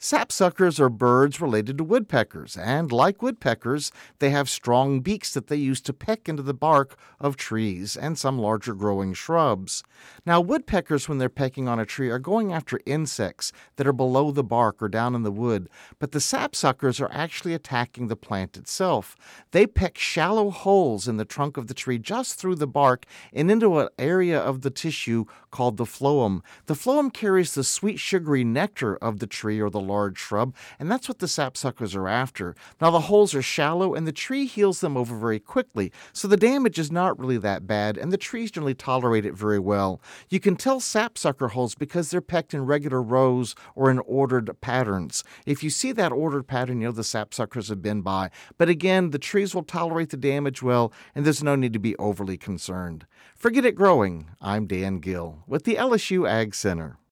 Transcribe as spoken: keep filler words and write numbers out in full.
Sapsuckers are birds related to woodpeckers, and like woodpeckers, they have strong beaks that they use to peck into the bark of trees and some larger growing shrubs. Now, woodpeckers, when they're pecking on a tree, are going after insects that are below the bark or down in the wood, but the sapsuckers are actually attacking the plant itself. They peck shallow holes in the trunk of the tree just through the bark and into an area of the tissue called the phloem. The phloem carries the sweet, sugary nectar of the tree or the large shrub, and that's what the sapsuckers are after. Now, the holes are shallow, and the tree heals them over very quickly, so the damage is not really that bad, and the trees generally tolerate it very well. You can tell sapsucker holes because they're pecked in regular rows or in ordered patterns. If you see that ordered pattern, you know the sapsuckers have been by. But again, the trees will tolerate the damage well, and there's no need to be overly concerned. Forget it growing. I'm Dan Gill with the L S U Ag Center.